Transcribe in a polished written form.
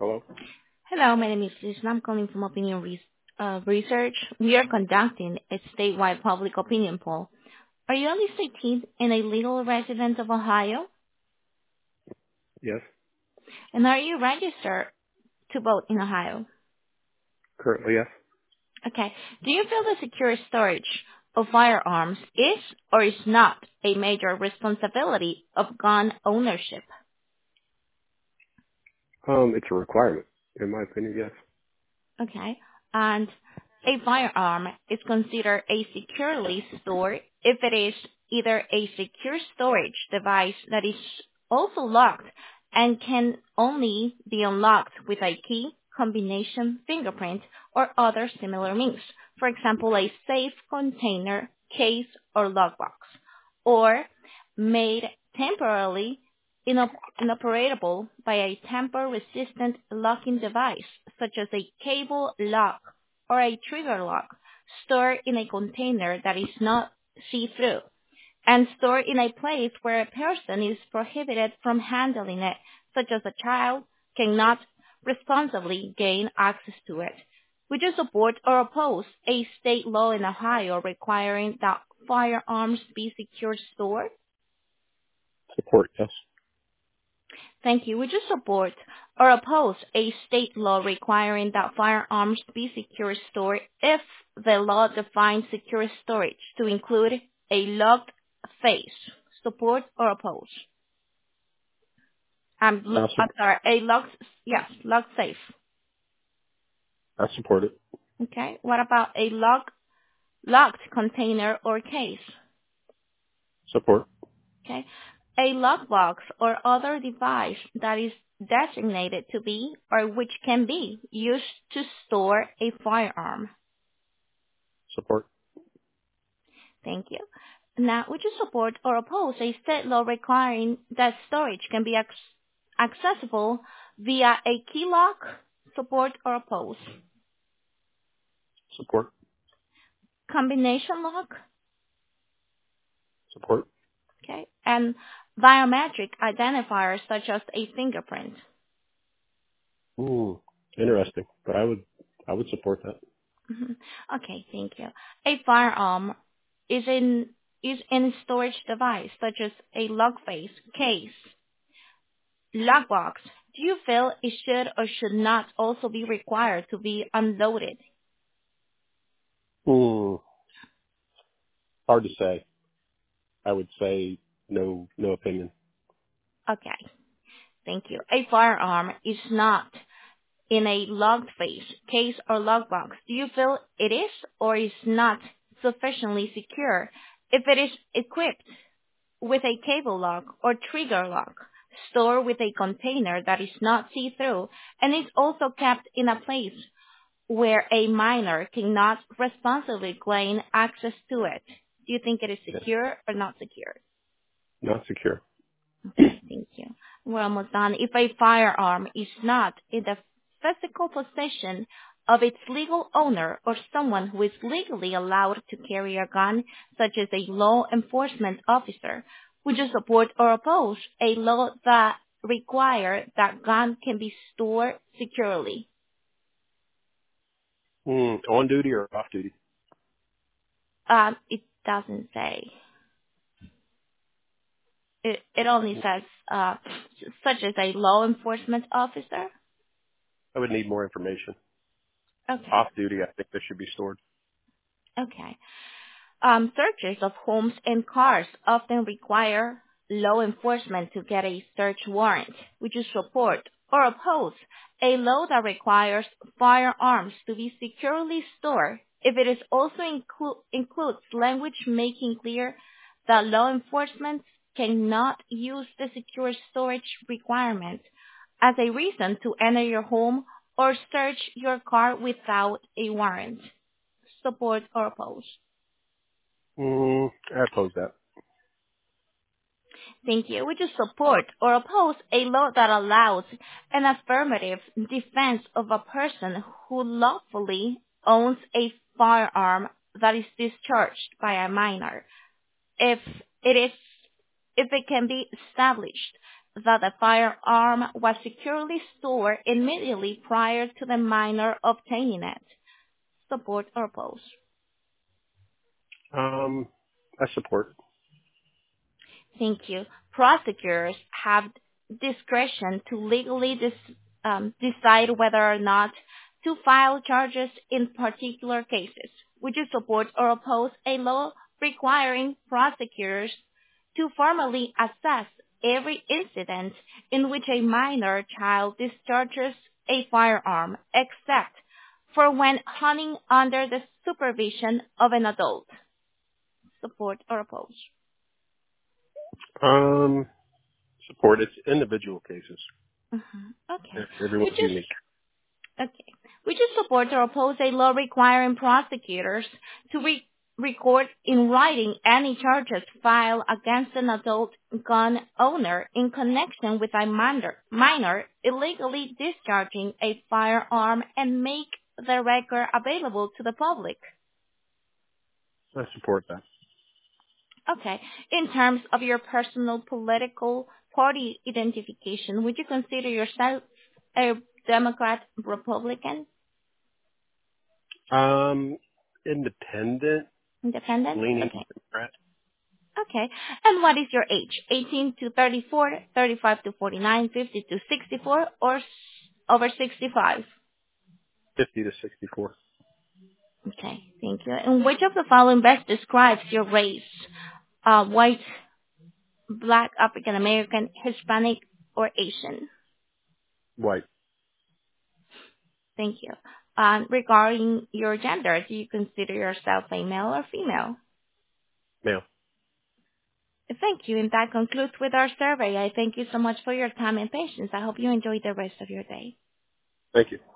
Hello? Hello, my name is Liz, and I'm calling from Research. We are conducting a statewide public opinion poll. Are you at least 18 and a legal resident of Ohio? Yes. And are you registered to vote in Ohio? Currently, yes. Okay. Do you feel the secure storage of firearms is or is not a major responsibility of gun ownership? It's a requirement, in my opinion, yes. Okay. And a firearm is considered a securely stored if it is either a secure storage device that is also locked and can only be unlocked with a key, combination, fingerprint, or other similar means. For example, a safe container, case, or lockbox. Or made temporarily inoperable by a tamper-resistant locking device, such as a cable lock or a trigger lock, stored in a container that is not see-through, and stored in a place where a person is prohibited from handling it, such as a child cannot responsibly gain access to it. Would you support or oppose a state law in Ohio requiring that firearms be secure stored? Support, yes. Thank you. Would you support or oppose a state law requiring that firearms be secure stored if the law defines secure storage to include a locked face? Support or oppose? I'm sorry, locked safe. I support it. Okay. What about a locked container or case? Support. Okay. A lockbox or other device that is designated to be or which can be used to store a firearm. Support. Thank you. Now, would you support or oppose a state law requiring that storage can be accessible via a key lock? Support or oppose? Support. Combination lock? Support. Okay. And biometric identifiers such as a fingerprint. Interesting. But I would support that. Mhm. Okay, thank you. A firearm is in storage device such as a lock face, case, lockbox. Do you feel it should or should not also be required to be unloaded? Hard to say. I would say no opinion. Okay, thank you. A firearm is not in a locked face, case, or lockbox. Do you feel it is or is not sufficiently secure if it is equipped with a cable lock or trigger lock, stored with a container that is not see-through, and is also kept in a place where a minor cannot responsibly gain access to it? Do you think it is Yes. secure or not secure? Not secure. Okay, thank you. We're almost done. If a firearm is not in the physical possession of its legal owner or someone who is legally allowed to carry a gun, such as a law enforcement officer, would you support or oppose a law that require that gun can be stored securely? On duty or off duty? It doesn't say. It only says such as a law enforcement officer. I would need more information. Okay. Off duty, I think they should be stored. Okay. Searches of homes and cars often require law enforcement to get a search warrant. Would you support or oppose a law that requires firearms to be securely stored if it is also includes language making clear that law enforcement cannot use the secure storage requirement as a reason to enter your home or search your car without a warrant? Support or oppose? I oppose that. Thank you. Would you support or oppose a law that allows an affirmative defense of a person who lawfully owns a firearm that is discharged by a minor if it can be established that the firearm was securely stored immediately prior to the minor obtaining it. Support or oppose? I support. Thank you. Prosecutors have discretion to legally decide whether or not to file charges in particular cases. Would you support or oppose a law requiring prosecutors to formally assess every incident in which a minor child discharges a firearm, except for when hunting under the supervision of an adult? Support or oppose? Um, support. It's individual cases. Okay. We Everyone's just unique. Okay. We just support or oppose a law requiring prosecutors to record in writing any charges filed against an adult gun owner in connection with a minor illegally discharging a firearm and make the record available to the public. I support that. Okay. In terms of your personal political party identification, would you consider yourself a Democrat, Republican, Independent, independent? leaning Okay. Democrat. Okay. And what is your age? 18 to 34, 35 to 49, 50 to 64, or over 65? 50 to 64. Okay. Thank you. And which of the following best describes your race? White, black, African American, Hispanic, or Asian? White. Thank you. Regarding your gender, do you consider yourself a male or female? Male. Thank you. And that concludes with our survey. I thank you so much for your time and patience. I hope you enjoy the rest of your day. Thank you.